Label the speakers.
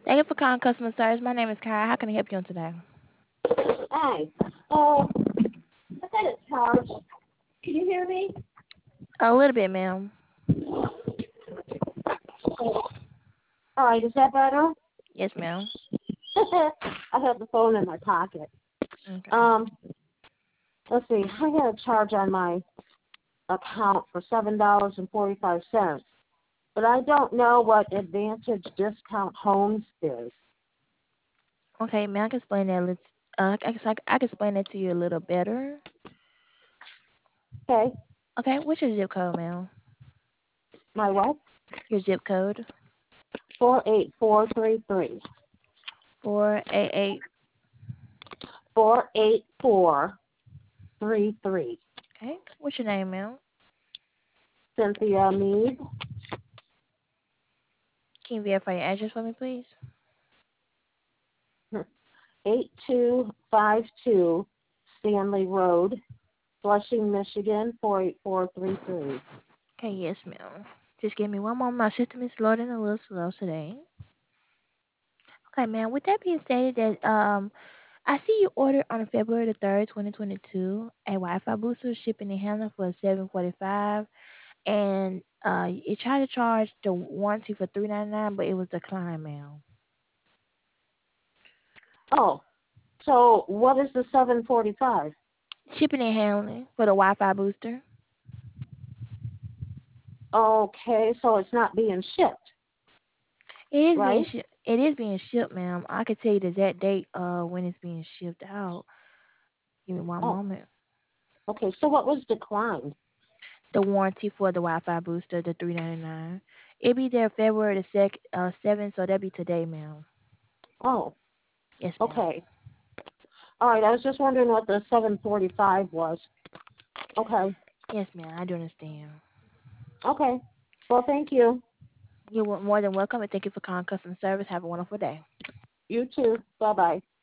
Speaker 1: Thank you for calling customer service. My name is Kara. How can I help you on today?
Speaker 2: Hi. Oh, I got a charge. Can you hear me?
Speaker 1: A little bit, ma'am.
Speaker 2: All right, is that better?
Speaker 1: Yes, ma'am.
Speaker 2: I have the phone in my pocket.
Speaker 1: Okay.
Speaker 2: Um, let's see. I got a charge on my account for $7.45, but I don't know what Advantage Discount Homes is.
Speaker 1: Okay, ma'am. I can explain that. I can explain that to you a little better.
Speaker 2: Okay.
Speaker 1: Okay. What's your zip code, ma'am?
Speaker 2: My what?
Speaker 1: Your zip code.
Speaker 2: 48433.
Speaker 1: 488.
Speaker 2: 48433.
Speaker 1: Okay. What's your name, ma'am?
Speaker 2: Cynthia Mead.
Speaker 1: Can you verify your address for me, please?
Speaker 2: 8252 Stanley Road, Flushing, Michigan, 48433.
Speaker 1: Okay. Yes, ma'am. Just give me one moment. My system is loading a little slow today. Okay, ma'am. With that being stated, I see you ordered on February the 3rd, 2022, a Wi-Fi booster shipping in handling for 745, and it tried to charge the warranty for 399, but it was declined, ma'am.
Speaker 2: Oh, so what is the 745?
Speaker 1: Shipping and handling for the Wi-Fi booster.
Speaker 2: Okay, so it's not being shipped,
Speaker 1: It is being
Speaker 2: right?
Speaker 1: shipped. It is being shipped, ma'am. I could tell you the exact date when it's being shipped out. Give me one
Speaker 2: Oh,
Speaker 1: moment.
Speaker 2: okay, so what was declined?
Speaker 1: The warranty for the Wi-Fi booster, the 399. It'll be there February the 7th, so that'll be today, ma'am.
Speaker 2: Oh,
Speaker 1: Yes, ma'am.
Speaker 2: okay. All right, I was just wondering what the 745 was. Okay,
Speaker 1: Yes, ma'am. I do understand.
Speaker 2: okay. Well, thank you.
Speaker 1: You're more than welcome, and thank you for calling customer service. Have a wonderful day.
Speaker 2: You too. Bye-bye.